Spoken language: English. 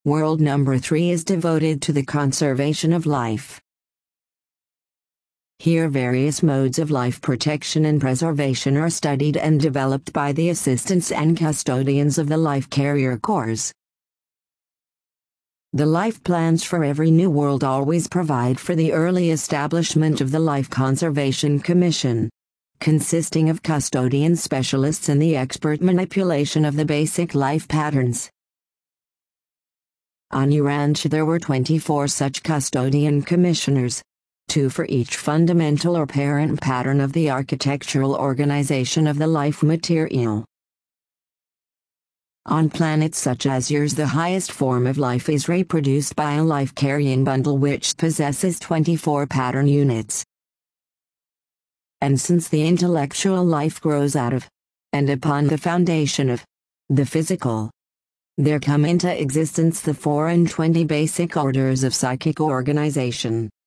World number 3 is devoted to the conservation of life. Here various modes of life protection and preservation are studied and developed by the assistants and custodians of the Life Carrier Corps. The life plans for every new world always provide for the early establishment of the Life Conservation Commission, consisting of custodian specialists in the expert manipulation of the basic life patterns. On Urantia there were 24 such custodian commissioners, 2 for each fundamental or parent pattern of the architectural organization of the life material. On planets such as yours the highest form of life is reproduced by a life-carrying bundle which possesses 24 pattern units. And since the intellectual life grows out of, and upon the foundation of, the physical, there come into existence the 24 basic orders of psychic organization.